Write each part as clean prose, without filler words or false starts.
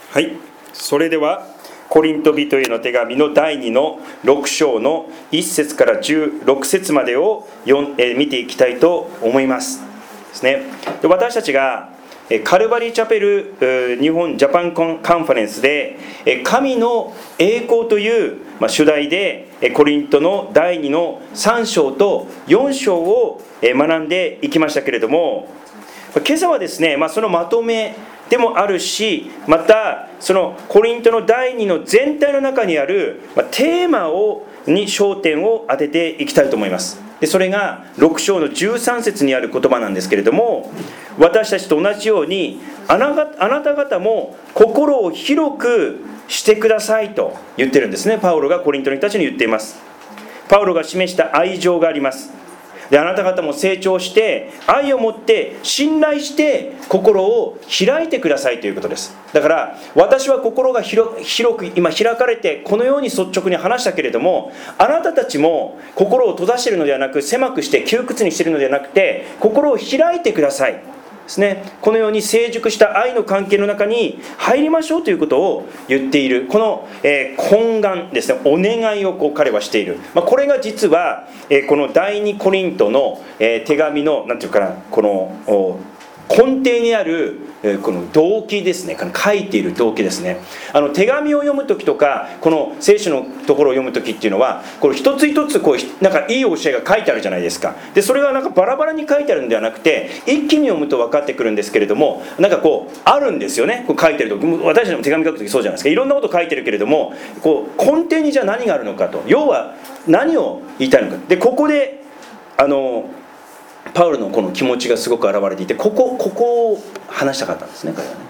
はい、それではコリント人への手紙の第2の6章の1節から16節までを見ていきたいと思いますですね。で、私たちがカルバリーチャペル日本ジャパンカンファレンスで神の栄光という主題でコリントの第2の3章と4章を学んでいきましたけれども、今朝はですね、そのまとめでもあるし、またそのコリントの第2の全体の中にあるテーマに焦点を当てていきたいと思います。で、それが6章の13節にある言葉なんですけれども、私たちと同じようにあなた方も心を広くしてくださいと言ってるんですね。パウロがコリントの人たちに言っています。パウロが示した愛情があります。で、あなた方も成長して愛を持って信頼して心を開いてくださいということです。だから私は心が広く今開かれてこのように率直に話したけれども、あなたたちも心を閉ざしているのではなく、狭くして窮屈にしているのではなくて、心を開いてくださいですね。このように成熟した愛の関係の中に入りましょうということを言っている、この、懇願ですね、お願いを彼はしている。これが実は、この第2コリントの、手紙のなんていうかな、この根底にあるこの動機ですね。書いている動機ですね。手紙を読むときとか、この聖書のところを読むときっていうのは、これ一つ一つなんかいい教えが書いてあるじゃないですか。で、それがなんかバラバラに書いてあるんではなくて、一気に読むと分かってくるんですけれども、なんかあるんですよね。書いてるとき、私たちも手紙書くときそうじゃないですか。いろんなこと書いてるけれども、根底にじゃあ何があるのかと、要は何を言いたいのか。で、ここでパウロのこの気持ちがすごく現れていて、ここを話したかったんですね、彼はね。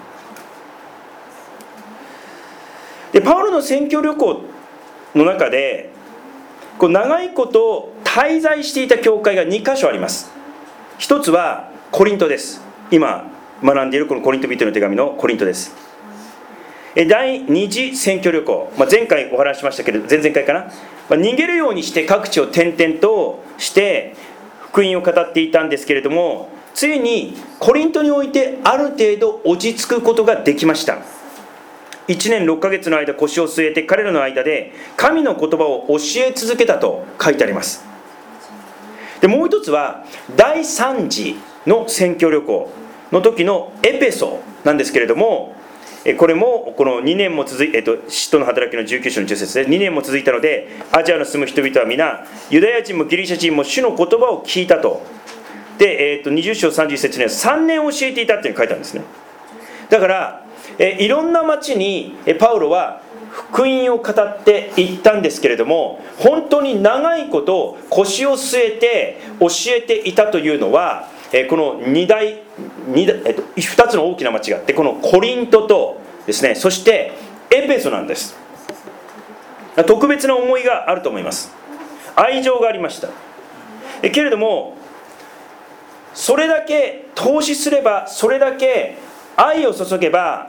で、パウロの宣教旅行の中で長いこと滞在していた教会が2箇所あります。一つはコリントです。今学んでいるこのコリント人への手紙のコリントです。第2次宣教旅行、前回お話ししましたけれど、前々回かな、逃げるようにして各地を転々として福音を語っていたんですけれども、ついにコリントにおいてある程度落ち着くことができました。1年6ヶ月の間腰を据えて彼らの間で神の言葉を教え続けたと書いてあります。で、もう一つは第3次の宣教旅行の時のエペソなんですけれども、これもこの2年も続いて、使徒の働きの19章の10節で、2年も続いたのでアジアの住む人々は皆ユダヤ人もギリシャ人も主の言葉を聞いたと。で、20章31節には3年教えていたっていうのが書いてあるんですね。だからいろんな町にパウロは福音を語っていったんですけれども、本当に長いこと腰を据えて教えていたというのは、この2つの大きな町があって、このコリントとですね、そしてエペソなんです。特別な思いがあると思います。愛情がありました。けれどもそれだけ投資すれば、それだけ愛を注げば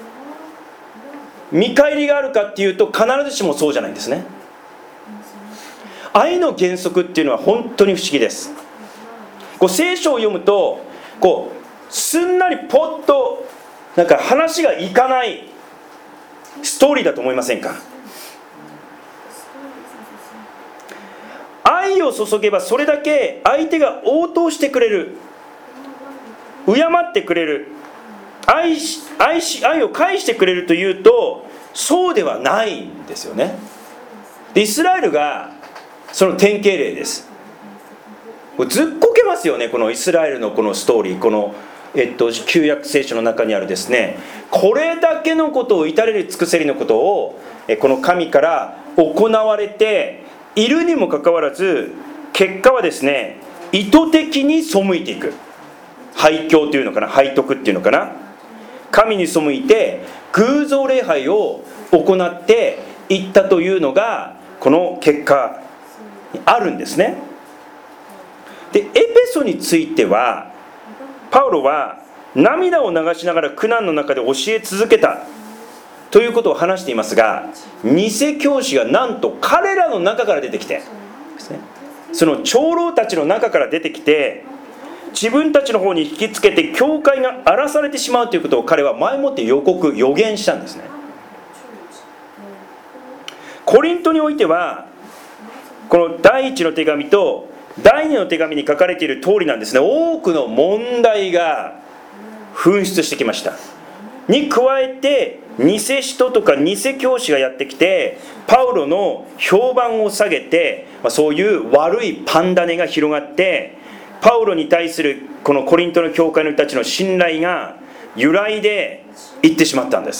見返りがあるかっていうと、必ずしもそうじゃないんですね。愛の原則っていうのは本当に不思議です。聖書を読むとすんなりポッとなんか話がいかないストーリーだと思いませんか？愛を注げばそれだけ相手が応答してくれる、敬ってくれる、愛を返してくれるというと、そうではないんですよね。で、イスラエルがその典型例です。ずっこけますよね、このイスラエルのこのストーリー。この、旧約聖書の中にあるですね、これだけのことを至れり尽くせりのことをこの神から行われているにもかかわらず、結果はですね、意図的に背いていく、背教というのかな、背徳っていうのかな、神に背いて偶像礼拝を行っていったというのがこの結果にあるんですね。で、エペソについてはパウロは涙を流しながら苦難の中で教え続けたということを話していますが、偽教師がなんと彼らの中から出てきてですね、その長老たちの中から出てきて、 自分たちの方に引きつけて教会が荒らされてしまうということを彼は前もって予言したんですね。コリントにおいてはこの第一の手紙と第二の手紙に書かれている通りなんですね。多くの問題が噴出してきましたに加えて、偽使徒とか偽教師がやってきてパウロの評判を下げて、そういう悪いパン種が広がって、パウロに対するこのコリントの教会の人たちの信頼が揺らいでいってしまったんです。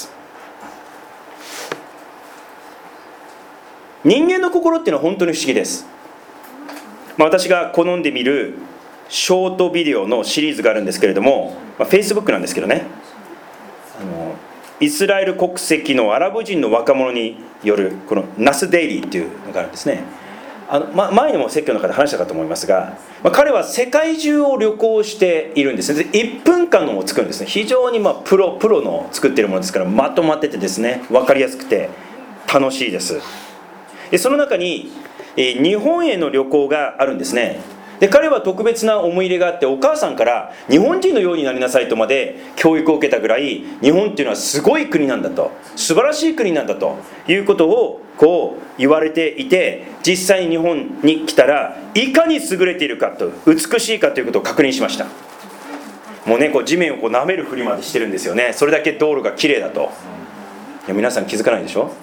人間の心っていうのは本当に不思議です。私が好んで見るショートビデオのシリーズがあるんですけれども、Facebook なんですけどね、イスラエル国籍のアラブ人の若者によるこのナスデイリーっていうのがあるんですね。前にも説教の中で話したかと思いますが、彼は世界中を旅行しているんですね。で1分間のを作るんですね。非常にプロの作っているものですから、まとまっててですね、分かりやすくて楽しいです。でその中に日本への旅行があるんですね。で彼は特別な思い入れがあって、お母さんから日本人のようになりなさいとまで教育を受けたぐらい、日本っていうのはすごい国なんだと、素晴らしい国なんだということをこう言われていて、実際に日本に来たらいかに優れているかと、美しいかということを確認しました。もうね、こう地面をこう舐めるふりまでしてるんですよね。それだけ道路が綺麗だと。いや皆さん気づかないでしょ。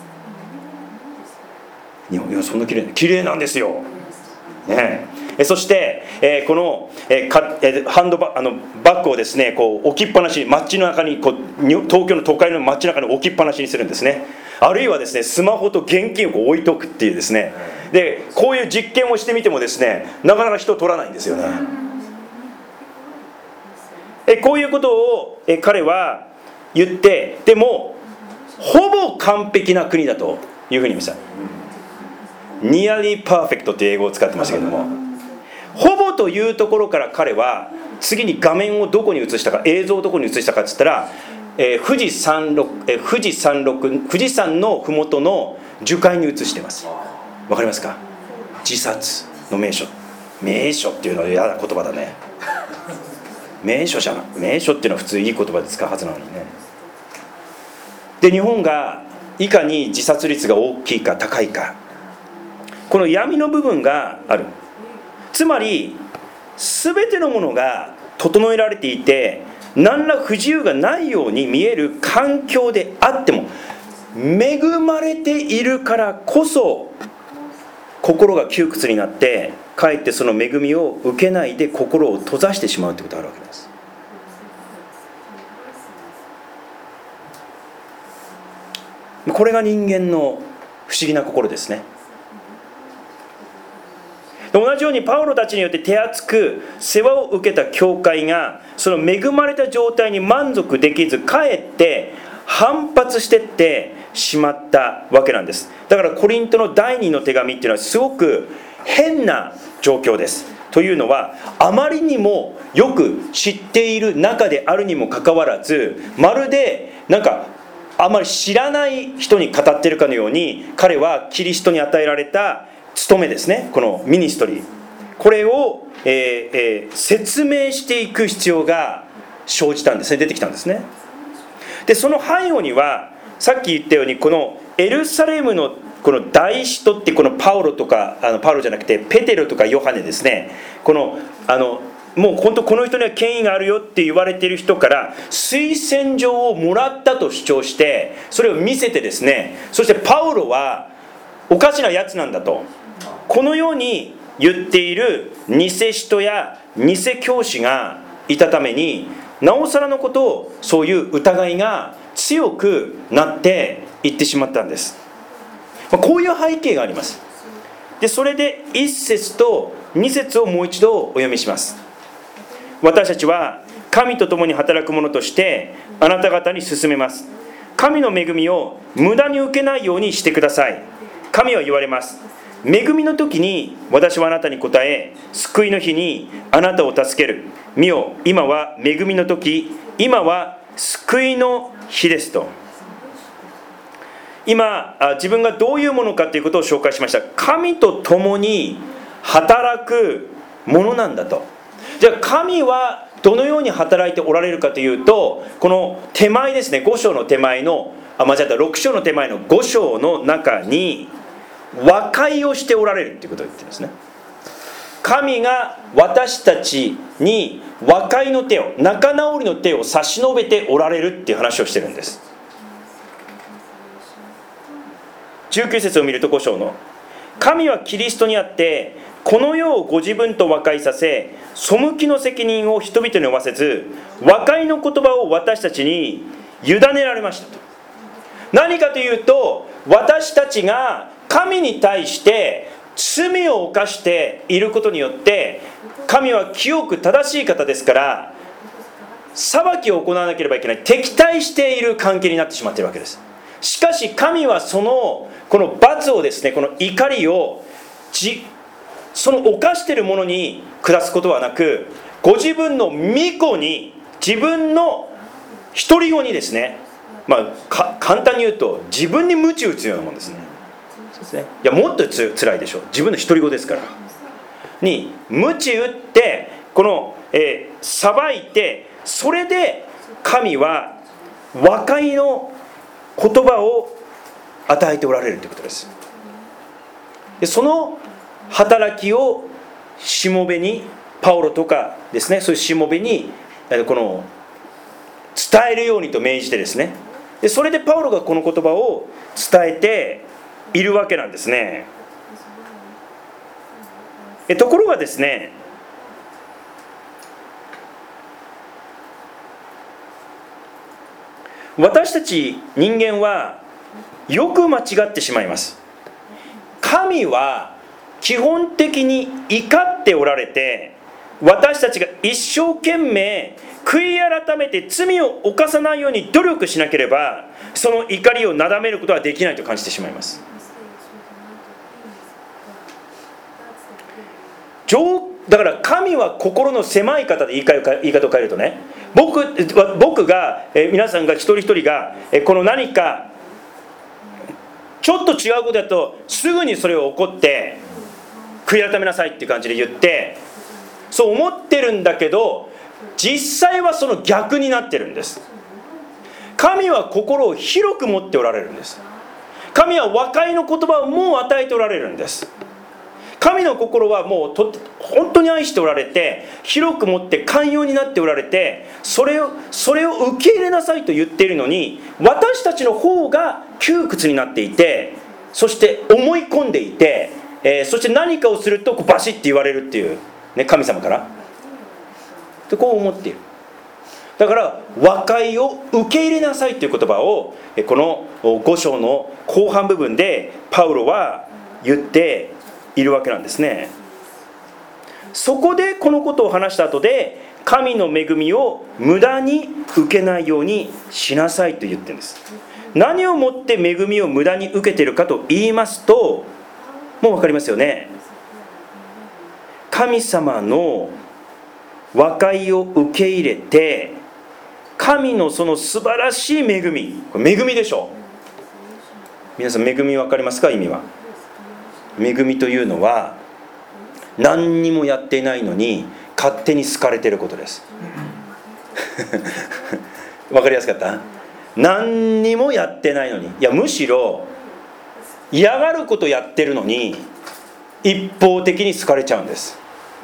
日本、いやそんな綺麗なんですよ、ね。そして、この、ハンドバッグをですね、こう置きっぱなしに、街の中に東京の都会の街の中に置きっぱなしにするんですね。あるいはですね、スマホと現金をこう置いとくっていうですね。でこういう実験をしてみてもですね、なかなか人を取らないんですよね。こういうことを彼は言って、でもほぼ完璧な国だというふうに言いました。Nearly perfect という英語を使ってましたけども、ほぼというところから彼は次に画面をどこに移したか、映像をどこに移したかって言ったら、富士山のふもとの樹海に移しています。わかりますか？自殺の名所っていうのは嫌な言葉だね。名所っていうのは普通いい言葉で使うはずなのにね。で日本がいかに自殺率が大きいか高いか、この闇の部分がある。つまり全てのものが整えられていて、何ら不自由がないように見える環境であっても、恵まれているからこそ心が窮屈になって、かえってその恵みを受けないで心を閉ざしてしまうということがあるわけです。これが人間の不思議な心ですね。同じようにパウロたちによって手厚く世話を受けた教会がその恵まれた状態に満足できず、かえって反発してってしまったわけなんです。だからコリントの第2の手紙っていうのはすごく変な状況です。というのは、あまりにもよく知っている中であるにもかかわらず、まるであまり知らない人に語っているかのように、彼はキリストに与えられた務めですね、このミニストリー、これを、説明していく必要が生じたんですね、出てきたんですね。でその背後には、さっき言ったようにこのエルサレムのこの大使徒って、このパウロじゃなくてペテロとかヨハネですね、もう本当この人には権威があるよって言われている人から推薦状をもらったと主張して、それを見せてですね、そしてパウロはおかしなやつなんだと、このように言っている偽使徒や偽教師がいたために、なおさらのことをそういう疑いが強くなっていってしまったんです。こういう背景があります。でそれで1節と2節をもう一度お読みします。私たちは神と共に働く者としてあなた方に勧めます。神の恵みを無駄に受けないようにしてください。神は言われます。恵みの時に私はあなたに答え、救いの日にあなたを助ける。見よ、今は恵みの時、今は救いの日ですと。今自分がどういうものかということを紹介しました。神と共に働くものなんだと。 じゃあ神はどのように働いておられるかというと、この手前ですね、5章の手前の6章の手前の5章の中に和解をしておられるということを言ってるんですね。神が私たちに和解の手を、仲直りの手を差し伸べておられるっていう話をしてるんです。19節を見ると5章の、神はキリストにあってこの世をご自分と和解させ、背きの責任を人々に負わせず、和解の言葉を私たちに委ねられましたと。何かというと、私たちが神に対して罪を犯していることによって、神は清く正しい方ですから、裁きを行わなければいけない、敵対している関係になってしまっているわけです。しかし神はこの罰をですね、この怒りをその犯しているものに下すことはなく、ご自分の御子に、自分の独り子にですね、簡単に言うと自分に鞭打つようなもんですね。いやもっとつらいでしょう。自分の独り子ですからに鞭打って、この、裁いて、それで神は和解の言葉を与えておられるということです。でその働きをしもべに、パウロとかですね、そういうしもべにこの伝えるようにと命じてですね、でそれでパウロがこの言葉を伝えているわけなんですね。ところがですね、私たち人間はよく間違ってしまいます。神は基本的に怒っておられて、私たちが一生懸命悔い改めて罪を犯さないように努力しなければ、その怒りをなだめることはできないと感じてしまいます。だから神は心の狭い方で、言い方を変えるとね、僕が皆さんが一人一人がこの何かちょっと違うことだと、すぐにそれを怒って悔い改めなさいっていう感じで言って、そう思ってるんだけど、実際はその逆になってるんです。神は心を広く持っておられるんです。神は和解の言葉をもう与えておられるんです。神の心はもう本当に愛しておられて、広く持って寛容になっておられて、それを受け入れなさいと言っているのに、私たちの方が窮屈になっていて、そして思い込んでいて、そして何かをするとバシッて言われるっていう、ね、神様からとこう思っている。だから和解を受け入れなさいという言葉をこの5章の後半部分でパウロは言っているわけなんですね。そこでこのことを話した後で、神の恵みを無駄に受けないようにしなさいと言ってるんです。何をもって恵みを無駄に受けているかと言いますと、もう分かりますよね。神様の和解を受け入れて、神のその素晴らしい恵み、これ恵みでしょう。皆さん恵み分かりますか？意味は。恵みというのは、何にもやっていないのに勝手に好かれていることです分かりやすかった？何にもやってないのに、いやむしろ嫌がることやってるのに一方的に好かれちゃうんです。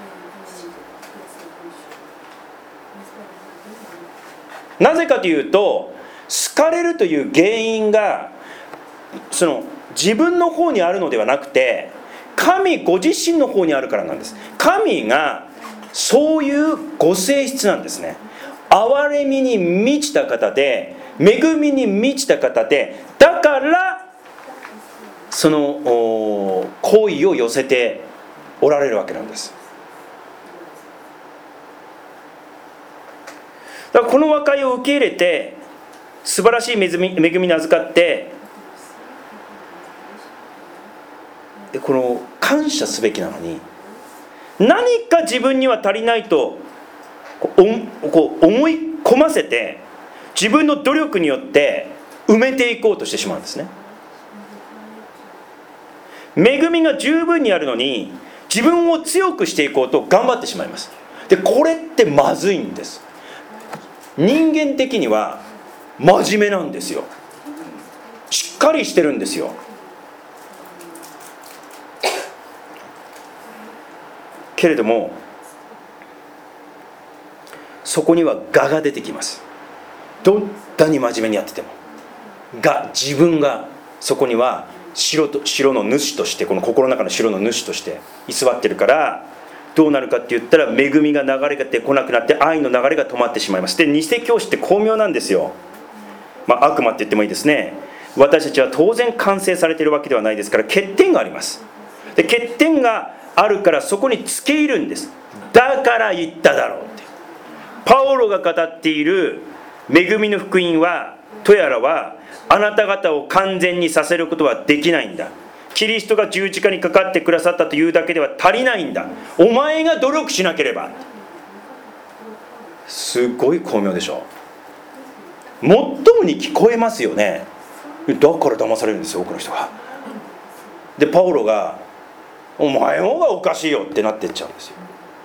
なぜかというと、好かれるという原因が自分の方にあるのではなくて、神ご自身の方にあるからなんです。神がそういうご性質なんですね。憐れみに満ちた方で、恵みに満ちた方で、だからその好意を寄せておられるわけなんです。だからこの和解を受け入れて、素晴らしい恵みに預かって、この感謝すべきなのに、何か自分には足りないと思い込ませて、自分の努力によって埋めていこうとしてしまうんですね。恵みが十分にあるのに、自分を強くしていこうと頑張ってしまいます。 でこれってまずいんです。人間的には真面目なんですよ。しっかりしてるんですよ。けれどもそこには我が出てきます。どんなに真面目にやってても自分がそこには城の主として、この心の中の城の主として居座ってるから、どうなるかって言ったら恵みが流れてこなくなって愛の流れが止まってしまいます。で偽教師って巧妙なんですよ。悪魔って言ってもいいですね。私たちは当然完成されているわけではないですから、欠点があります。で欠点があるからそこにつけ入るんです。だから言っただろうって。パウロが語っている恵みの福音はとやらは、あなた方を完全にさせることはできないんだ。キリストが十字架にかかってくださったというだけでは足りないんだ。お前が努力しなければ。すごい巧妙でしょ。最もに聞こえますよね。だから騙されるんですよ、多くの人が。でパウロがお前の方がおかしいよってなってっちゃうんですよ。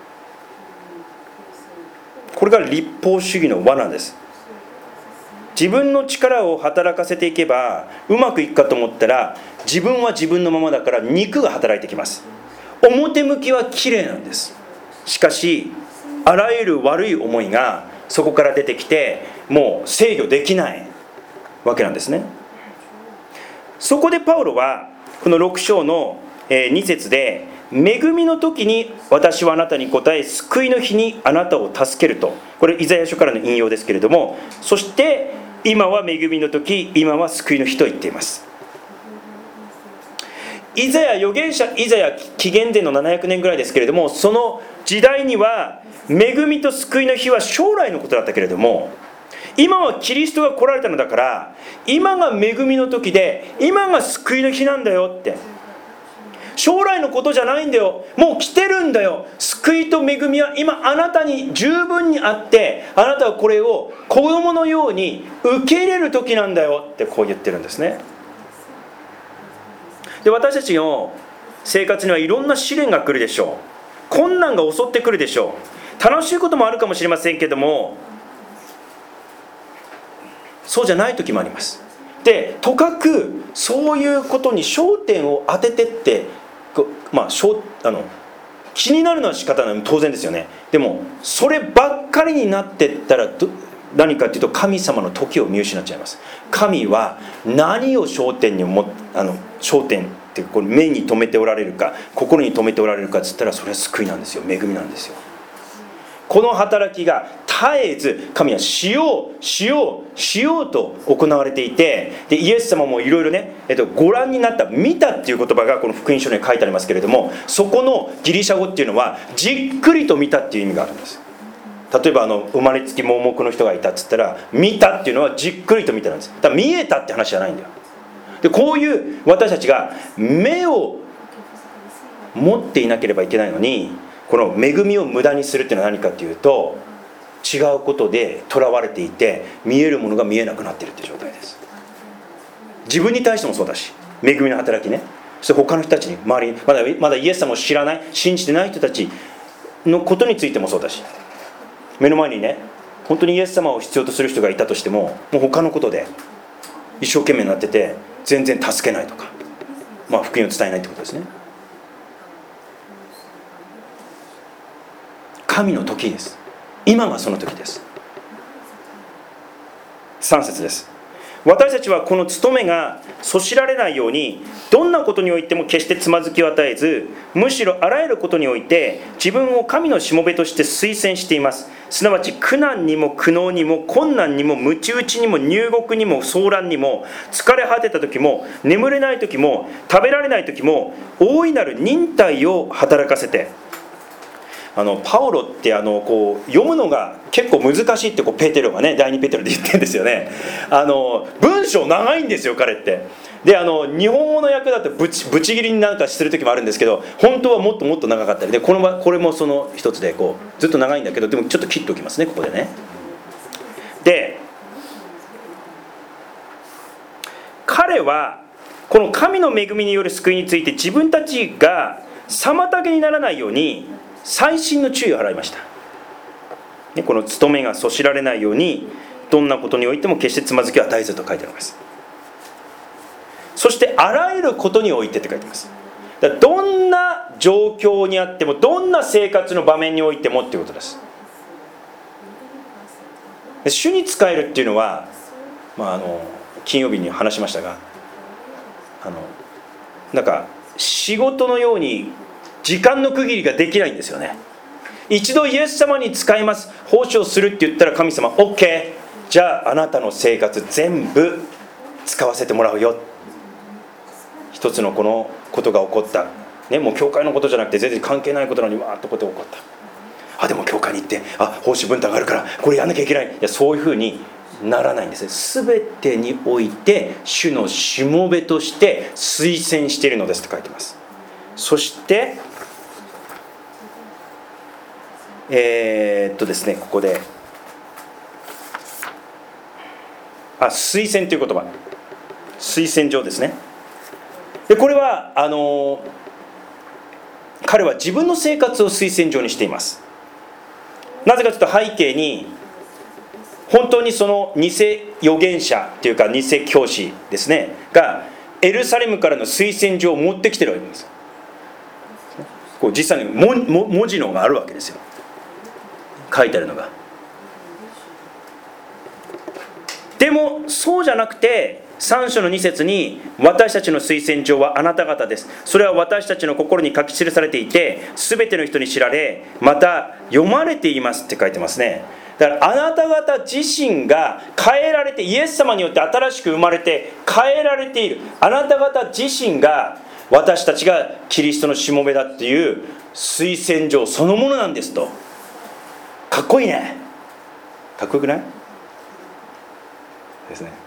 これが律法主義の罠です。自分の力を働かせていけばうまくいくかと思ったら、自分は自分のままだから肉が働いてきます。表向きは綺麗なんです。しかしあらゆる悪い思いがそこから出てきて、もう制御できないわけなんですね。そこでパウロはこの6章の2節で、恵みの時に私はあなたに答え、救いの日にあなたを助けると、これイザヤ書からの引用ですけれども、そして今は恵みの時、今は救いの日と言っています。預言者イザヤ、紀元前の700年ぐらいですけれども、その時代には恵みと救いの日は将来のことだったけれども、今はキリストが来られたのだから、今が恵みの時で今が救いの日なんだよって。将来のことじゃないんだよ、もう来てるんだよ。救いと恵みは今あなたに十分にあって、あなたはこれを子供のように受け入れる時なんだよって、こう言ってるんですね。で私たちの生活にはいろんな試練が来るでしょう。困難が襲ってくるでしょう。楽しいこともあるかもしれませんけども、そうじゃない時もあります。でとかくそういうことに焦点を当ててって、気になるのは仕方ない、当然ですよね。でもそればっかりになってったら何かというと、神様の時を見失っちゃいます。神は何を焦点に焦点ってこれ目に留めておられるか、心に留めておられるかっつったら、それは救いなんですよ、恵みなんですよ。この働きが絶えず神はしようと行われていて、でイエス様もいろいろね、ご覧になった、見たっていう言葉がこの福音書に書いてありますけれども、そこのギリシャ語っていうのはじっくりと見たっていう意味があるんです。例えば生まれつき盲目の人がいたっつったら、見たっていうのはじっくりと見たなんです。だから見えたって話じゃないんだよ。でこういう私たちが目を持っていなければいけないのに、この恵みを無駄にするっていうのは何かっていうと、違うことでとらわれていて、見えるものが見えなくなっているっていう状態です。自分に対してもそうだし、恵みの働きね。そして他の人たちに、周りにまだイエス様を知らない、信じてない人たちのことについてもそうだし、目の前にね、本当にイエス様を必要とする人がいたとしても、もう他のことで一生懸命になってて全然助けないとか、福音を伝えないってことですね。神の時です。今がその時です。3節です。私たちはこの務めがそしられないように、どんなことにおいても決してつまずきを与えず、むしろあらゆることにおいて自分を神のしもべとして推薦しています。すなわち苦難にも苦悩にも困難にも鞭打ちにも入獄にも騒乱にも、疲れ果てた時も眠れない時も食べられない時も、大いなる忍耐を働かせて。パウロってこう読むのが結構難しいってペテロがね、第2ペテロで言ってるんですよね。文章長いんですよ彼って。で日本語の訳だとブチ切りになんかする時もあるんですけど、本当はもっともっと長かったりで、これもその一つでずっと長いんだけど、でもちょっと切っておきますね、ここでね。で彼はこの神の恵みによる救いについて、自分たちが妨げにならないように細心の注意を払いました。 この務めがそしられないように、どんなことにおいても決してつまずきを与えずと書いてあります。そしてあらゆることにおいてって書いてます。だからどんな状況にあっても、どんな生活の場面においてもっていうことです。主に仕えるっていうのは、金曜日に話しましたが、なんか仕事のように時間の区切りができないんですよね。一度イエス様に仕えます、奉仕をするって言ったら神様 OK、 じゃああなたの生活全部使わせてもらうよ。一つのこのことが起こった、もう教会のことじゃなくて全然関係ないことなのにわーっとことが起こった。でも教会に行って奉仕分担があるからこれやんなきゃいけない。そういうふうにならないんですね。すべてにおいて主のしもべとして推薦しているのですと書いてます。そしてですね、ここで推薦という言葉、推薦状ですね。でこれは彼は自分の生活を推薦状にしています。なぜかというと、背景に本当にその偽預言者というか偽教師ですねがエルサレムからの推薦状を持ってきてるわけです。こう実際に文字のがあるわけですよ、書いてあるのが。でもそうじゃなくて、3章の2節に私たちの推薦状はあなた方です、それは私たちの心に書き記されていて全ての人に知られ、また読まれていますって書いてますね。だからあなた方自身が変えられて、イエス様によって新しく生まれて変えられている、あなた方自身が私たちがキリストのしもべだっていう推薦状そのものなんですと。かっこいいね。かっこよくないですね。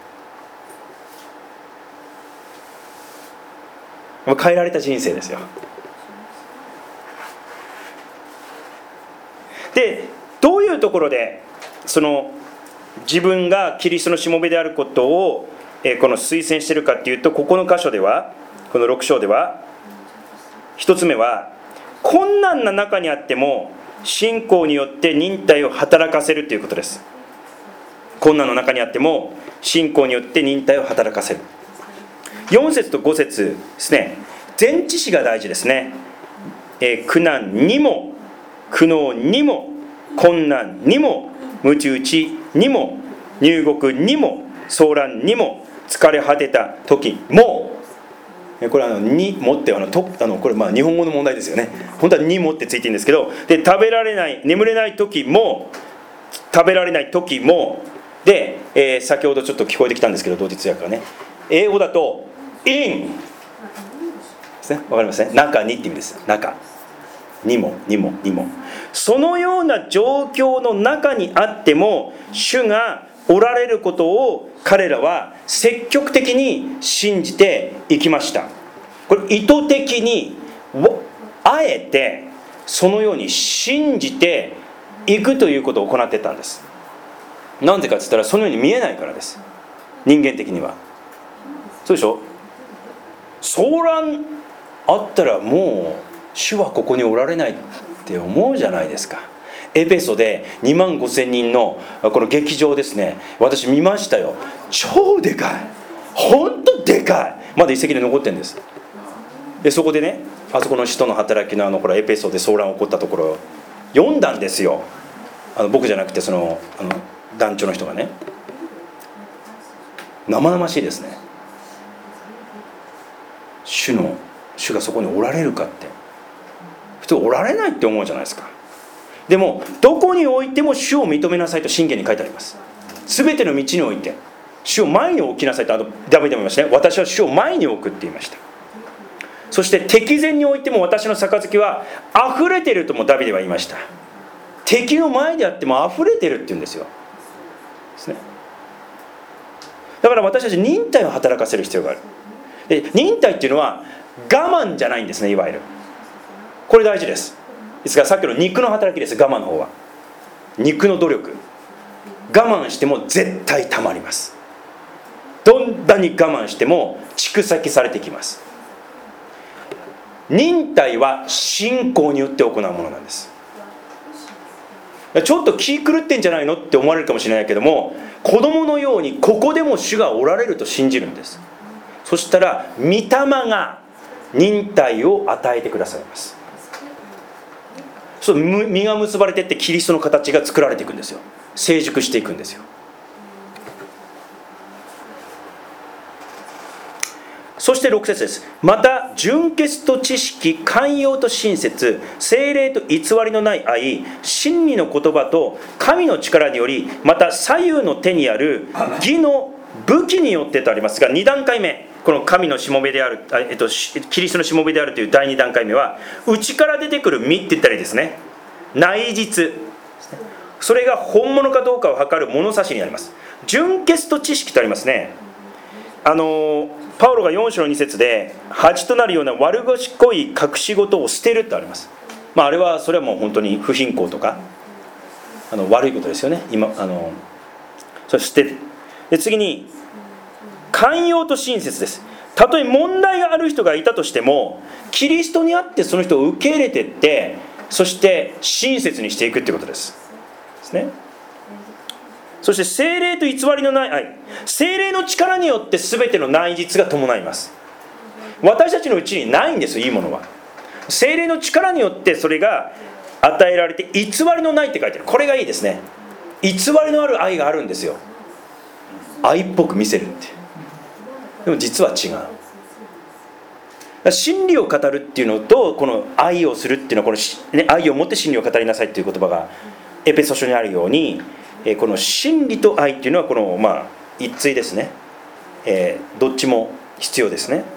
変えられた人生ですよ。でどういうところでその自分がキリストのしもべであることをこの推薦しているかっていうと、ここの箇所では、この6章では一つ目は、困難な中にあっても信仰によって忍耐を働かせるということです。困難の中にあっても信仰によって忍耐を働かせる。4節と5節ですね。前置詞が大事ですね。苦難にも苦悩にも困難にも鞭打ちにも入国にも騒乱にも疲れ果てた時も、これにもってこれ日本語の問題ですよね。本当はにもってついてるんですけど、で食べられない、眠れない時も食べられない時もで、先ほどちょっと聞こえてきたんですけど、同日訳がね、英語だと in ですね。わかりますね。中にって意味です。中にもにもにも、そのような状況の中にあっても主がおられることを彼らは積極的に信じていきました。これ意図的にあえてそのように信じていくということを行っていったんです。なんでかって言ったら、そのように見えないからです。人間的にはそうでしょ。騒乱あったらもう主はここにおられないって思うじゃないですか。エペソで2万5,000人のこの劇場ですね、私見ましたよ。超でかい、本当でかい、まだ遺跡で残ってるんです。でそこでね、あそこの使徒の働きのほらエペソで騒乱起こったところを読んだんですよ。僕じゃなくてその団長の人がね。生々しいですね。主がそこにおられるかって、普通おられないって思うじゃないですか。でもどこにおいても主を認めなさいと箴言に書いてあります。全ての道において主を前に置きなさいとダビデも言いましたね。私は主を前に置くって言いました。そして敵前においても私の杯は溢れてるともダビデは言いました。敵の前であっても溢れてるって言うんですよ。ですね。だから私たち忍耐を働かせる必要がある。で忍耐っていうのは我慢じゃないんですね。いわゆるこれ大事です。ですからさっきの肉の働きです。我慢の方は肉の努力。我慢しても絶対たまります。どんなに我慢しても蓄積されてきます。忍耐は信仰によって行うものなんです。 ちょっと気狂ってんじゃないのって思われるかもしれないけども、子供のようにここでも主がおられると信じるんです。そしたら御霊が忍耐を与えてくださいます。そう、実が結ばれていってキリストの形が作られていくんですよ。成熟していくんですよ。そして6節です。また純潔と知識、寛容と親切、聖霊と偽りのない愛、真理の言葉と神の力により、また左右の手にある義の武器によってとありますが、2段階目、この神のしもべである、キリストのしもべであるという第2段階目は、内から出てくる実って言ったらいいですね。内実、それが本物かどうかを測る物差しになります。純潔と知識とありますね。パウロが4章の2節で、恥となるような悪賢い隠し事を捨てるとあります。あれはそれはもう本当に不貧困とか悪いことですよね。そしてで、次に寛容と親切です。たとえ問題がある人がいたとしても、キリストにあってその人を受け入れていって、そして親切にしていくということですね。そして聖霊と偽りのない愛、聖霊の力によって全ての内実が伴います。私たちのうちにないんですよ、いいものは。聖霊の力によってそれが与えられて、偽りのないって書いてある。これがいいですね。偽りのある愛があるんですよ。愛っぽく見せるって。でも実は違う。真理を語るっていうのと、この愛をするっていうのは、愛を持って真理を語りなさいっていう言葉がエペソ書にあるように、この真理と愛っていうのは一対ですね。どっちも必要ですね。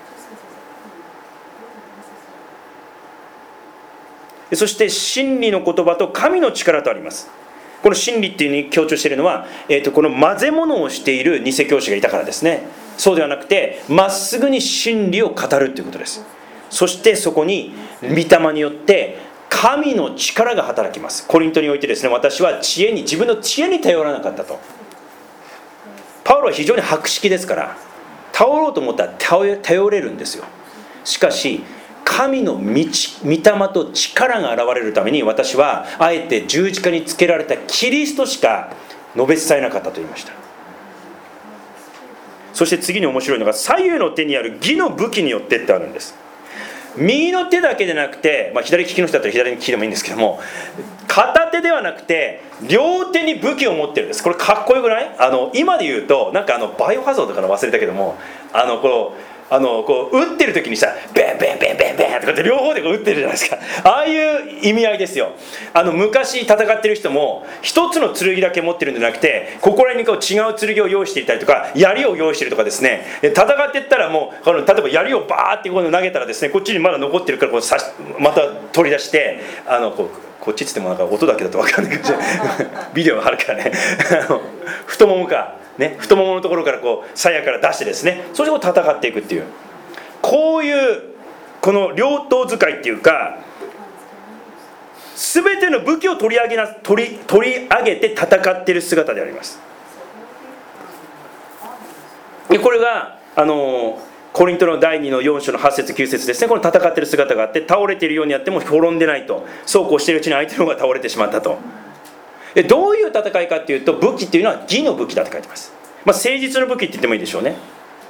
そして真理の言葉と神の力とあります。この真理っていうふうに強調しているのは、この混ぜ物をしている偽教師がいたからですね。そうではなくて、まっすぐに真理を語るということです。そしてそこに御霊によって神の力が働きます。コリントにおいてですね、私は自分の知恵に頼らなかったと。パウロは非常に博識ですから、頼ろうと思ったら頼れるんですよ。しかし神の御霊と力が現れるために、私はあえて十字架につけられたキリストしか述べ伝えなかったと言いました。そして次に面白いのが、左右の手にある義の武器によってってあるんです。右の手だけでなくて、左利きの人だったら左利きでもいいんですけども、片手ではなくて両手に武器を持ってるんです。これかっこよくない？今で言うとバイオハザードから忘れたけども、こう撃ってる時にさ、ベンベンベンベンベンとかって両方でこう撃ってるじゃないですか。ああいう意味合いですよ。昔戦ってる人も一つの剣だけ持ってるんじゃなくて、ここら辺にこう違う剣を用意していたりとか、槍を用意しているとかですね。戦っていったらもう例えば槍をバーってこう投げたらですね、こっちにまだ残ってるからまた取り出してこっちっつっても音だけだと分かんないけどビデオがあるからね太ももかね、太もものところからこう鞘から出してですね、それを戦っていくっていう、こういうこの両刀使いっていうか、全ての武器を取り上げて戦っている姿であります。でこれがコリントの第2の4章の8節9節ですね。この戦っている姿があって、倒れているようにやっても滅んでないと、そうこうしているうちに相手の方が倒れてしまったと。どういう戦いかっていうと、武器っていうのは義の武器だって書いてます。誠実の武器って言ってもいいでしょうね。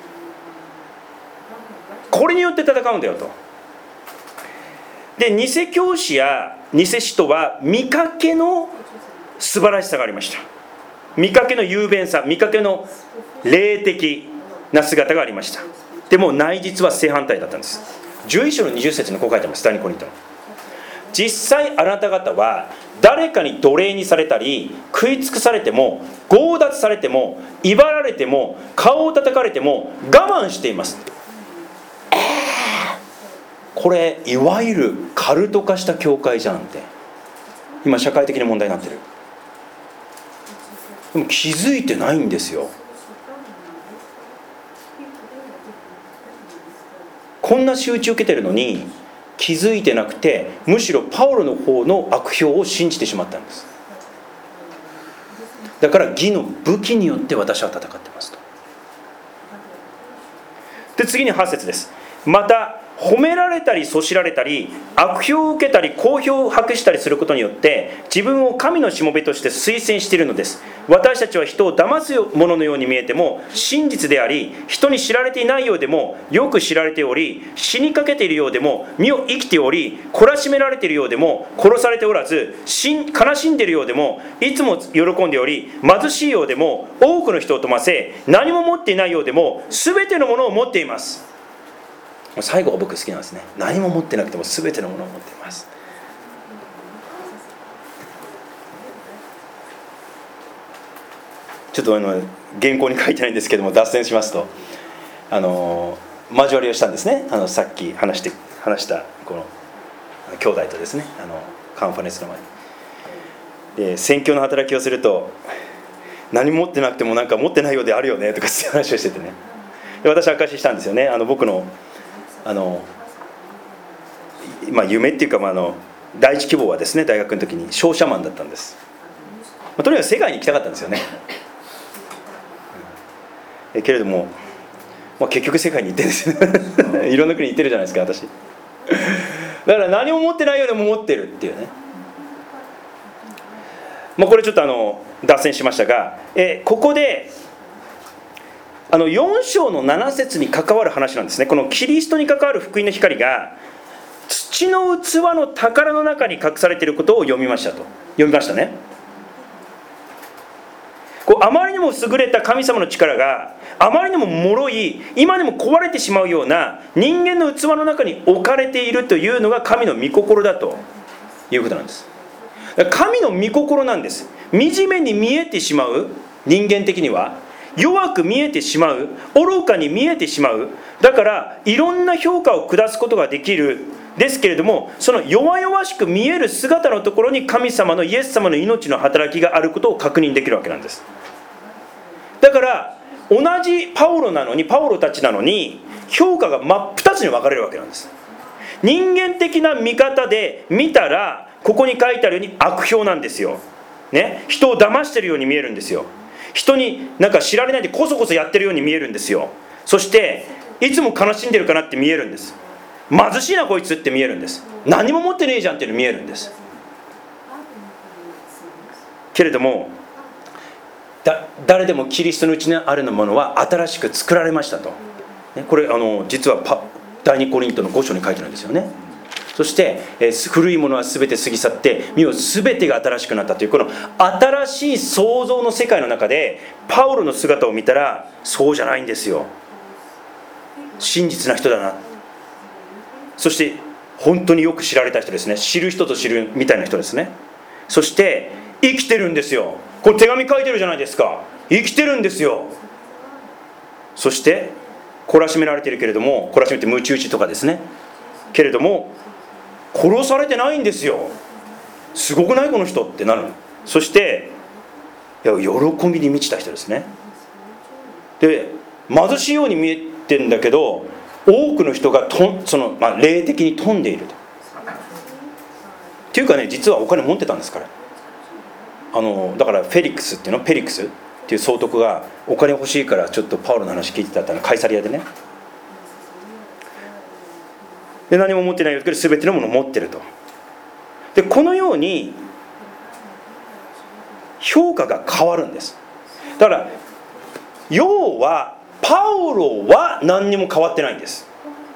これによって戦うんだよと。で、偽教師や偽使徒は見かけの素晴らしさがありました。見かけの雄弁さ、見かけの霊的な姿がありました。でも内実は正反対だったんです。11章の20節にこう書いてます。第2コリントの。実際あなた方は誰かに奴隷にされたり、食い尽くされても、強奪されても、威張られても、顔を叩かれても我慢しています。これいわゆるカルト化した教会じゃんって今社会的な問題になってる。でも気づいてないんですよ。こんな仕打ち受けてるのに気づいてなくて、むしろパウロの方の悪評を信じてしまったんです。だから義の武器によって私は戦ってますと。で次に8節です。 また褒められたりそしられたり悪評を受けたり好評を博したりすることによって自分を神のしもべとして推薦しているのです。私たちは人を騙すもののように見えても真実であり、人に知られていないようでもよく知られており、死にかけているようでも身を生きており、懲らしめられているようでも殺されておらず、悲しんでいるようでもいつも喜んでおり、貧しいようでも多くの人を富ませ、何も持っていないようでも全てのものを持っています。最後は僕好きなんですね。何も持ってなくても全てのものを持っています。ちょっと原稿に書いてないんですけども、脱線しますと、交わりをしたんですね。さっき話したこの兄弟とですね、カンファレンスの前にで宣教の働きをすると、何も持ってなくてもなんか持ってないようであるよねとかそういう話をしててね、で私は証ししたんですよね。僕の夢っていうか、第一希望はですね、大学の時に商社マンだったんです。とにかく世界に行きたかったんですよね。けれども、結局世界に行ってるんですよいろんな国に行ってるじゃないですか、私。だから何も持ってないようでも持ってるっていうね。これちょっと脱線しましたが、ここで4章の7節に関わる話なんですね。このキリストに関わる福音の光が土の器の宝の中に隠されていることを読みましたね。あまりにも優れた神様の力があまりにも脆い、今にも壊れてしまうような人間の器の中に置かれているというのが神の御心だということなんです。神の御心なんです。惨めに見えてしまう、人間的には弱く見えてしまう、愚かに見えてしまう、だからいろんな評価を下すことができるですけれども、その弱々しく見える姿のところに神様のイエス様の命の働きがあることを確認できるわけなんです。だから同じパウロたちなのに評価が真っ二つに分かれるわけなんです。人間的な見方で見たら、ここに書いてあるように悪評なんですよ、ね、人を騙してるように見えるんですよ。人になんか知られないでこそこそやってるように見えるんですよ。そしていつも悲しんでるかなって見えるんです。貧しいなこいつって見えるんです。何も持ってねえじゃんっていうの見えるんです。けれども誰でもキリストのうちにあるものは新しく作られましたと、これ実は第2コリントの5章に書いてあるんですよね。そして、古いものは全て過ぎ去って身を全てが新しくなったという、この新しい創造の世界の中でパウロの姿を見たら、そうじゃないんですよ。真実な人だな、そして本当によく知られた人ですね。知る人と知るみたいな人ですね。そして生きてるんですよ。これ手紙書いてるじゃないですか。生きてるんですよ。そして懲らしめられてるけれども、懲らしめて鞭打ちとかですね、けれども殺されてないんですよ。すごくないこの人ってなる。そして喜びに満ちた人ですね。で貧しいように見えてんだけど、多くの人が霊的に富んでいると。っていうかね、実はお金持ってたんですから。だからフェリックスっていうの、ペリックスっていう総督がお金欲しいからちょっとパウロの話聞いてたってカイサリアでね。で何も持ってないよけど全てのものを持ってると。でこのように評価が変わるんです。だから要はパウロは何にも変わってないんです。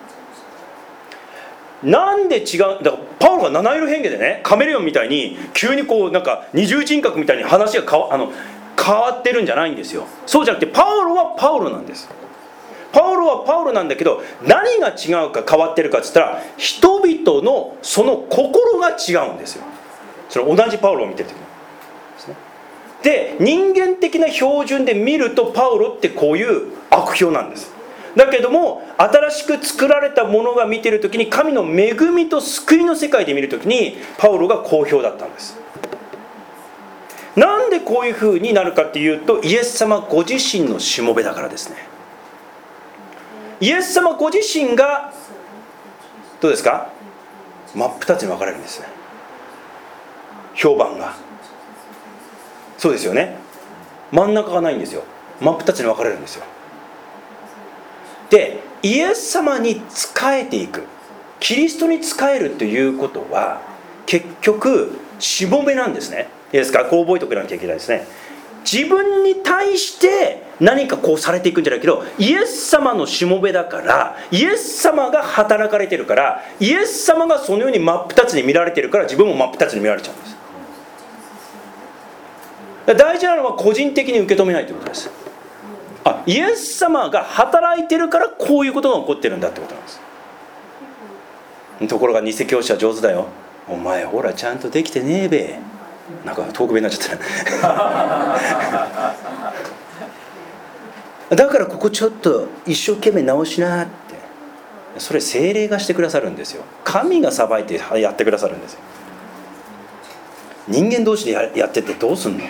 なんで違う、だからパウロが七色変化でね、カメレオンみたいに急にこうなんか二重人格みたいに話が変わってるんじゃないんですよ。そうじゃなくてパウロはパウロなんです。パウロはパウロなんだけど、何が違うか変わってるかって言ったら、人々のその心が違うんですよ。その同じパウロを見てる時ですね。で人間的な標準で見るとパウロってこういう悪評なんです。だけども新しく作られたものが見てる時に、神の恵みと救いの世界で見る時にパウロが好評だったんです。なんでこういう風になるかっていうと、イエス様ご自身のしもべだからですね。イエス様ご自身がどうですか、真っ二つに分かれるんですね。評判がそうですよね。真ん中がないんですよ。真っ二つに分かれるんですよ。でイエス様に仕えていく、キリストに仕えるということは結局しもべなんですね。いいですか、こう覚えておかなきゃいけないですね。自分に対して何かこうされていくんじゃないけど、イエス様のしもべだから、イエス様が働かれてるから、イエス様がそのように真っ二つに見られてるから、自分も真っ二つに見られちゃうんです。大事なのは個人的に受け止めないということです。イエス様が働いてるからこういうことが起こってるんだってことなんです。ところが偽教師は上手だよ。お前ほらちゃんとできてねえべ。なんか遠くべになっちゃっただからここちょっと一生懸命直しなって、それ聖霊がしてくださるんですよ。神が裁いてやってくださるんですよ。人間同士でやってってどうすんの。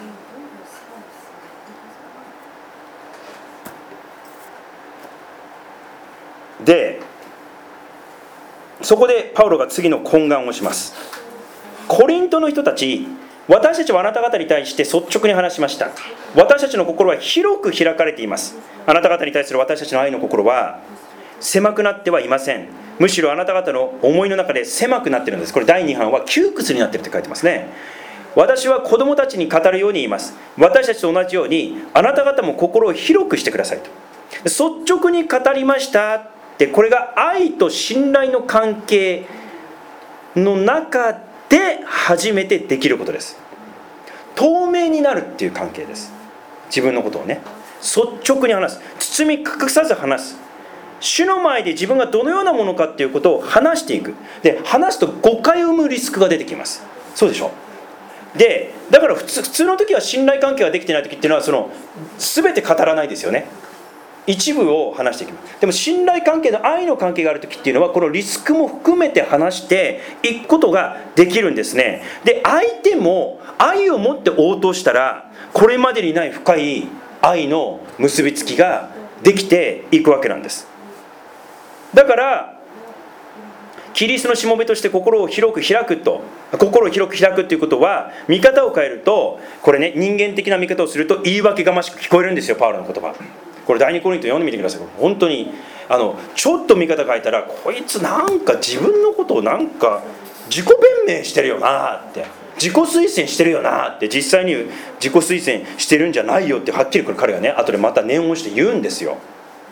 でそこでパウロが次の懇願をします。コリントの人たち、私たちはあなた方に対して率直に話しました。私たちの心は広く開かれています。あなた方に対する私たちの愛の心は狭くなってはいません。むしろあなた方の思いの中で狭くなっているんです。これ第2版は窮屈になっているって書いてますね。私は子供たちに語るように言います。私たちと同じようにあなた方も心を広くしてくださいと。率直に語りましたって、これが愛と信頼の関係の中で初めてできることです。透明になるっていう関係です。自分のことをね、率直に話す、包み隠さず話す。主の前で自分がどのようなものかっていうことを話していく。で話すと誤解を生むリスクが出てきます。そうでしょ。でだから普通の時は信頼関係ができてない時っていうのは全て語らないですよね。一部を話していきます。でも信頼関係の愛の関係がある時っていうのはこのリスクも含めて話していくことができるんですね。で相手も愛を持って応答したら、これまでにない深い愛の結びつきができていくわけなんです。だからキリストのしもべとして心を広く開くということは、見方を変えると、これね、人間的な見方をすると言い訳がましく聞こえるんですよ、パウロの言葉。これ第2コリント読んでみてください。本当にちょっと見方変えたら、こいつなんか自分のことをなんか自己弁明してるよなって、自己推薦してるよなって、実際に自己推薦してるんじゃないよってはっきり彼がね、後でまた念をして言うんですよ。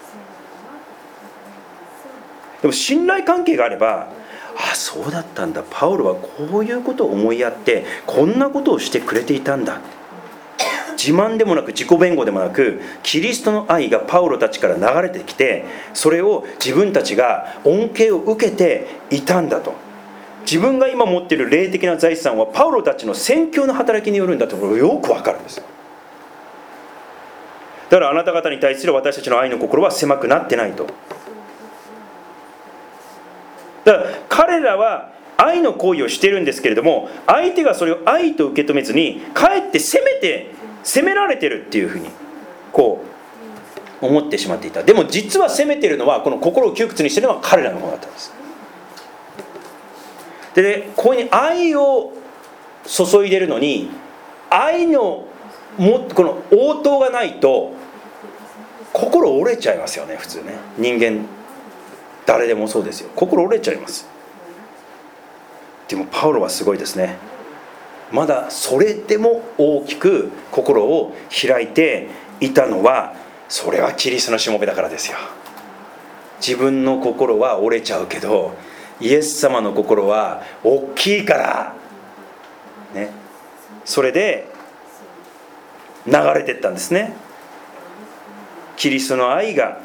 でも信頼関係があれば、そうだったんだ、パウロはこういうことを思いやってこんなことをしてくれていたんだ。自慢でもなく自己弁護でもなく、キリストの愛がパウロたちから流れてきて、それを自分たちが恩恵を受けていたんだと。自分が今持っている霊的な財産はパウロたちの宣教の働きによるんだということがよくわかるんです。だからあなた方に対する私たちの愛の心は狭くなってないと。だから彼らは愛の行為をしているんですけれども、相手がそれを愛と受け止めずに、かえって責められてるっていうふうにこう思ってしまっていた。でも実は責めてるのは、この心を窮屈にしているのは彼らの方だったんです。で、ここに愛を注いでるのに、愛のこの応答がないと心折れちゃいますよね。普通ね、人間誰でもそうですよ。心折れちゃいます。でもパウロはすごいですね。まだそれでも大きく心を開いていたのは、それはキリストのしもべだからですよ。自分の心は折れちゃうけど、イエス様の心は大きいからね。それで流れていったんですね。キリストの愛が。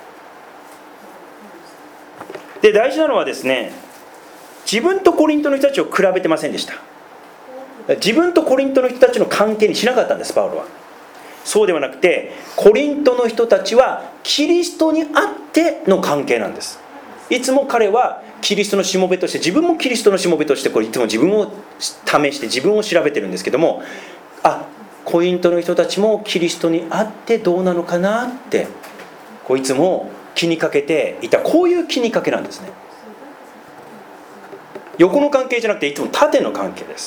で大事なのはですね、自分とコリントの人たちを比べてませんでした。自分とコリントの人たちの関係にしなかったんです、パウロは。そうではなくて、コリントの人たちはキリストにあっての関係なんです。いつも彼はキリストのしもべとして、自分もキリストのしもべとして、いつも自分を試して自分を調べてるんですけども、コリントの人たちもキリストにあってどうなのかなって、いつも気にかけていた。こういう気にかけなんですね。横の関係じゃなくて、いつも縦の関係です。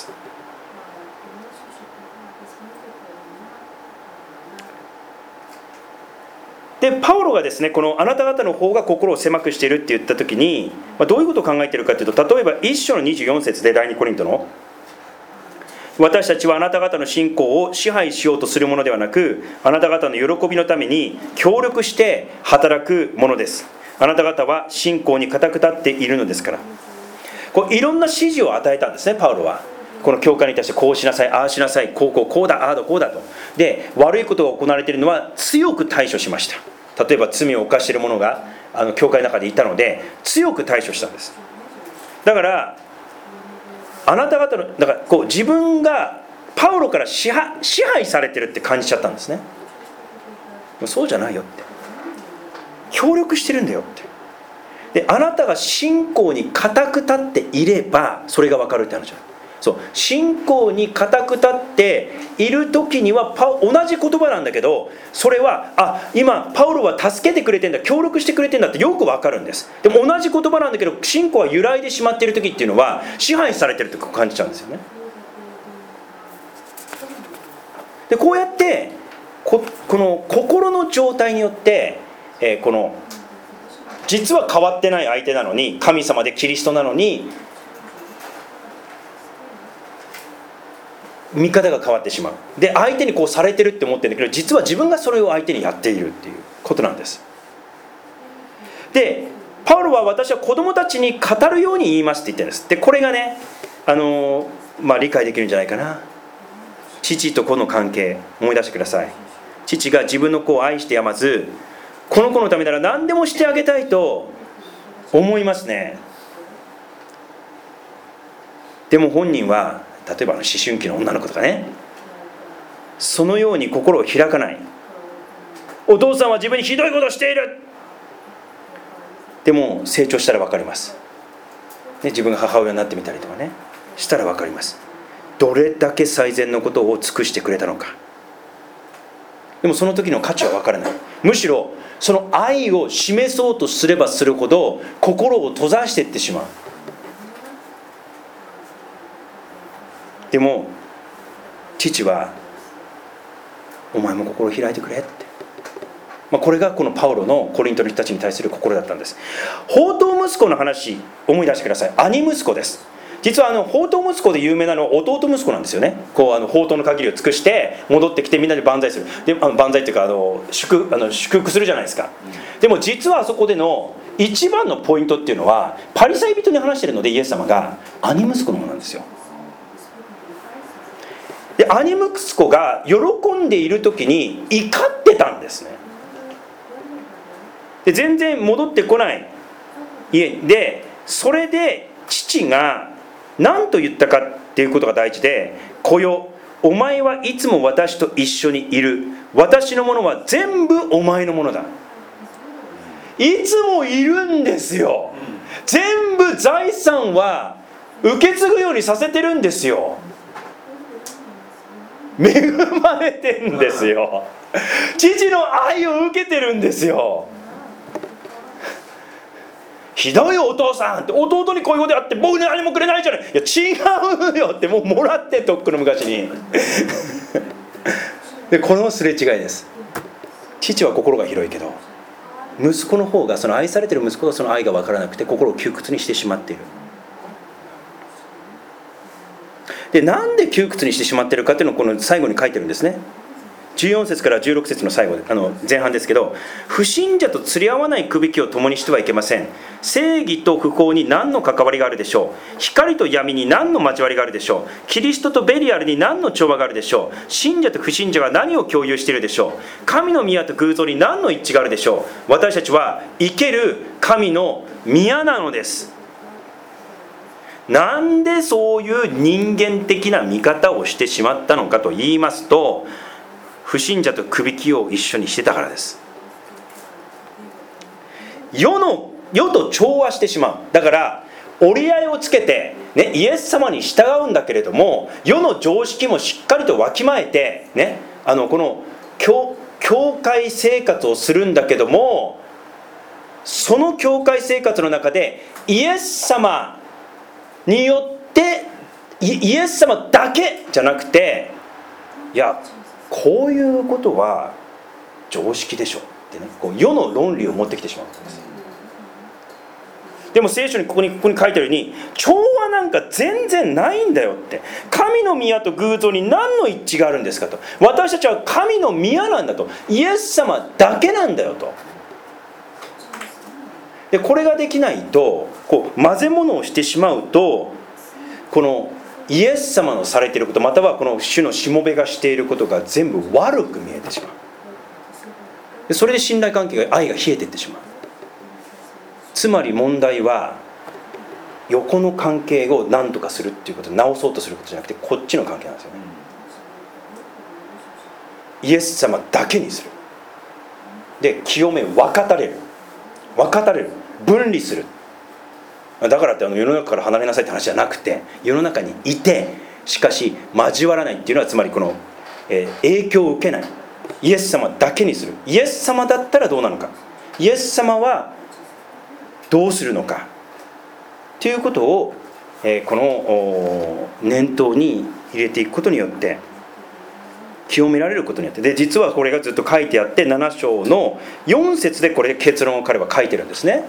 ででパウロがですね、このあなた方の方が心を狭くしているって言った時に、どういうことを考えているかというと、例えば1章の24節で第2コリントの、私たちはあなた方の信仰を支配しようとするものではなく、あなた方の喜びのために協力して働くものです。あなた方は信仰に固く立っているのですから。こういろんな指示を与えたんですね、パウロは。この教会に対してこうしなさい、ああしなさい、こうだ、ああだ、こうだと。で、悪いことが行われているのは強く対処しました。例えば罪を犯している者が教会の中でいたので、強く対処したんです。だからあなた方の、だからこう自分がパウロから支配されてるって感じちゃったんですね。そうじゃないよって、協力してるんだよって。で、あなたが信仰に固く立っていればそれが分かるって話じゃない。そう、信仰に固く立っている時には同じ言葉なんだけど、それは今パウロは助けてくれてんだ、協力してくれてんだってよく分かるんです。でも同じ言葉なんだけど、信仰は揺らいでしまっている時っていうのは支配されてると感じちゃうんですよね。で、こうやってこの心の状態によって、この実は変わってない相手なのに、神様でキリストなのに見方が変わってしまう。で、相手にこうされてるって思ってるんだけど、実は自分がそれを相手にやっているっていうことなんです。で、パウロは私は子供たちに語るように言いますって言ってるんです。で、これがね、理解できるんじゃないかな。父と子の関係思い出してください。父が自分の子を愛してやまず、この子のためなら何でもしてあげたいと思いますね。でも本人は例えば思春期の女の子とかね、そのように心を開かない。お父さんは自分にひどいことをしている。でも成長したら分かります、ね、自分が母親になってみたりとかねしたら分かります。どれだけ最善のことを尽くしてくれたのか。でもその時の価値は分からない。むしろその愛を示そうとすればするほど心を閉ざしていってしまう。でも父はお前も心を開いてくれって、これがこのパウロのコリントの人たちに対する心だったんです。放蕩息子の話思い出してください。兄息子です。実は放蕩息子で有名なのは弟息子なんですよね。こう放蕩の限りを尽くして戻ってきてみんなで万歳する。で万歳っていうか祝福するじゃないですか。でも実はあそこでの一番のポイントっていうのはパリサイ人に話してるので、イエス様が兄息子の方なんですよ。で、兄息子が喜んでいる時に怒ってたんですね。で、全然戻ってこない家で、それで父が何と言ったかっていうことが大事で、子よ、お前はいつも私と一緒にいる。私のものは全部お前のものだ。いつもいるんですよ。全部財産は受け継ぐようにさせてるんですよ。恵まれてんですよ。父の愛を受けてるんですよ。ひどいお父さんって、弟にこういうことやって僕に何もくれないじゃない。いや違うよって、もうもらってとっくの昔にで、このすれ違いです。父は心が広いけど、息子の方が、その愛されてる息子がその愛が分からなくて心を窮屈にしてしまっている。で、なんで窮屈にしてしまっているかっていうのをこの最後に書いてるんですね。14節から16節の最後で前半ですけど、不信者と釣り合わないくびきを共にしてはいけません。正義と不法に何の関わりがあるでしょう。光と闇に何の交わりがあるでしょう。キリストとベリアルに何の調和があるでしょう。信者と不信者が何を共有しているでしょう。神の宮と偶像に何の一致があるでしょう。私たちは生ける神の宮なのです。なんでそういう人間的な見方をしてしまったのかと言いますと、不信者とくびきを一緒にしてたからです。世と調和してしまう。だから折り合いをつけて、ね、イエス様に従うんだけれども、世の常識もしっかりとわきまえて、ね、この教会生活をするんだけども、その教会生活の中でイエス様によってイエス様だけじゃなくて、いやこういうことは常識でしょ、 ってね、こう世の論理を持ってきてしまうんです。でも聖書にここに書いてあるように、調和なんか全然ないんだよって。神の宮と偶像に何の一致があるんですかと。私たちは神の宮なんだと。イエス様だけなんだよと。でこれができないと、こう混ぜ物をしてしまうと、このイエス様のされていること、またはこの主のしもべがしていることが全部悪く見えてしまう。でそれで信頼関係が、愛が冷えていってしまう。つまり問題は、横の関係を何とかするっていうこと、直そうとすることじゃなくて、こっちの関係なんですよね。イエス様だけにする。で清め、分かたれる、分離する。だからって世の中から離れなさいって話じゃなくて、世の中にいてしかし交わらないっていうのは、つまりこの、影響を受けない。イエス様だけにする。イエス様だったらどうなのか、イエス様はどうするのかということを、この念頭に入れていくことによって、清められることによって、で実はこれがずっと書いてあって、7章の4節でこれ結論を彼は書いてるんですね。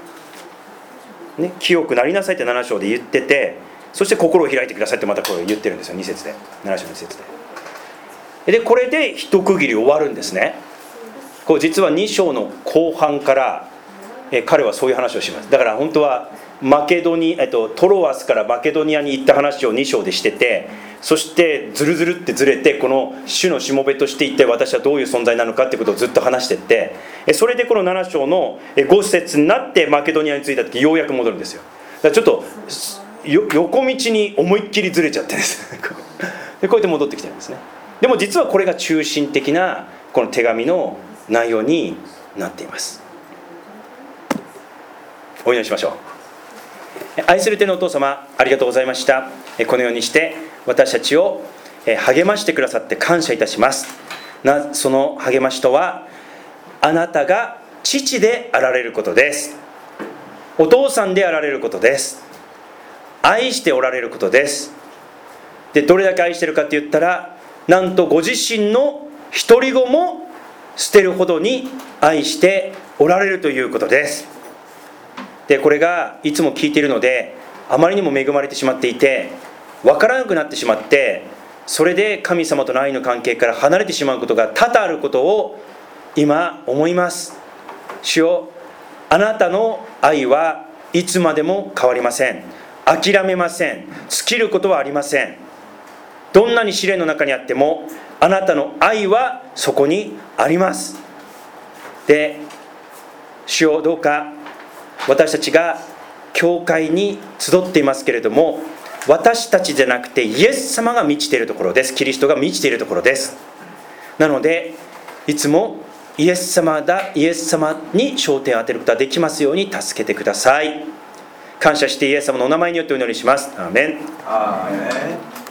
清くなりなさいって7章で言ってて、そして心を開いてくださいってまたこれ言ってるんですよ、2節で、7章の2節で。でこれで一区切り終わるんですね。こう実は2章の後半から彼はそういう話をします。だから本当はトロアスからマケドニアに行った話を2章でしてて、そしてずるずるってずれて、この主のしもべとして一体私はどういう存在なのかってことをずっと話してって、それでこの7章の5節になってマケドニアに着いた時、ようやく戻るんですよ。だからちょっと横道に思いっきりずれちゃってですでこうやって戻ってきてるんですね。でも実はこれが中心的なこの手紙の内容になっています。お祈りしましょう。愛する天のお父様、ありがとうございました。このようにして私たちを励ましてくださって感謝いたします。その励ましとは、あなたが父であられることです。お父さんであられることです。愛しておられることです。でどれだけ愛しているかって言ったら、なんとご自身の一人子も捨てるほどに愛しておられるということです。でこれがいつも聞いているので、あまりにも恵まれてしまっていて、分からなくなってしまって、それで神様との愛の関係から離れてしまうことが多々あることを今思います。主よ、あなたの愛はいつまでも変わりません。諦めません。尽きることはありません。どんなに試練の中にあっても、あなたの愛はそこにあります。で主よ、どうか私たちが教会に集っていますけれども、私たちじゃなくてイエス様が満ちているところです。キリストが満ちているところです。なのでいつもイエス様に焦点を当てることができますように助けてください。感謝してイエス様のお名前によってお祈りします。アーメン。